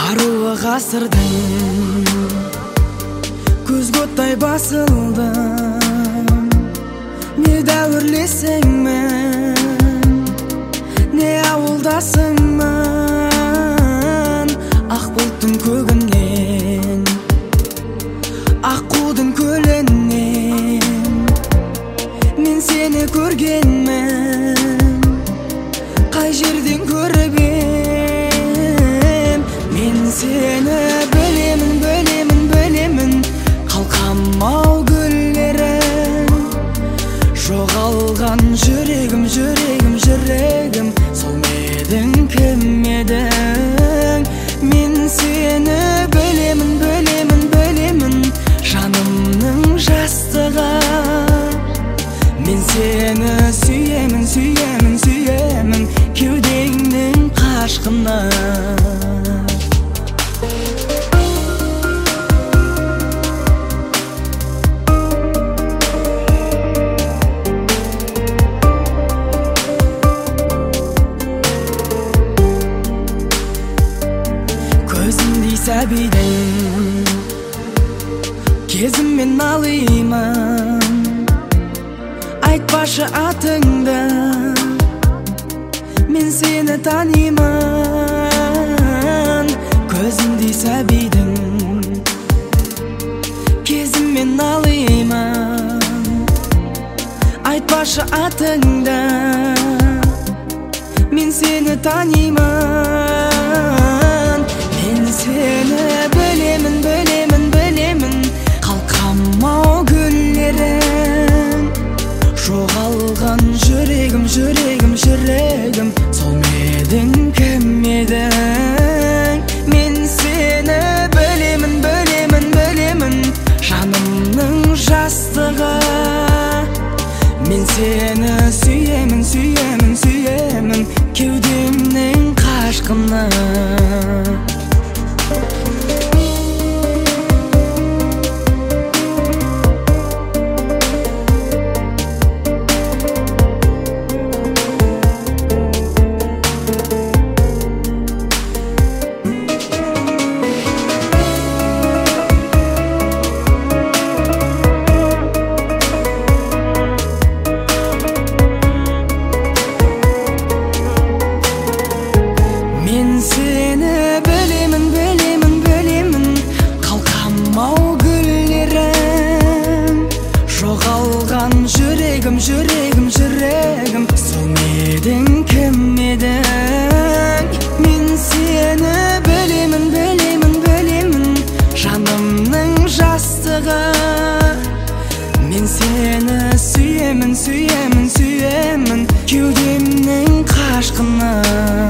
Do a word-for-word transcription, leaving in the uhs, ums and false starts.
Аруы ғасырдың көзге оттай басылдым. Не дәуірлесіңмін, не ауылдасыңмын. Ақ бұлттың көгінен, аққудың көлінен мен сені көргенмін. Қай жерден көріп ем, мен сені білемін, білемін, білемін. Қалқам-ау гүлдерің, жоғалған жүрегім, жүрегім, жүрегім. Сол едің, кім едің? Мен сені білемін, білемін, білемін. Жанымның жастығы, мен сені сүйемін, сүйемін, сүйемін. Кеудеңнің қашқыны. Көзімдей сәбидің кезіммен налимын. Айтпашы атыңды, мен сені танимын. Көзімдей сәбидің кезіммен налимын. Айтпашы атыңды, мен сені танимын. Мен сені білемін, білемін, білемін. Қалқам-ау гүлдерің, жоғалған жүрегім, жүрегім, жүрегім. Сол едің, кім едің? Мен сені білемін, білемін, білемін. Жанымның жастығы, мен сені сүйемін, сүйемін, сүйемін. Кеудемнің қашқыны. Мен сені білемін, білемін, білемін. Қалқам-ау гүлдерің, жоғалған жүрегім, жүрегім, жүрегім. Сол едің, кім едің? Мен сені білемін, білемін, білемін. Жанымның жастығы, мен сені сүйемін, сүйемін, сүйемін. Кеудемнің қашқыны.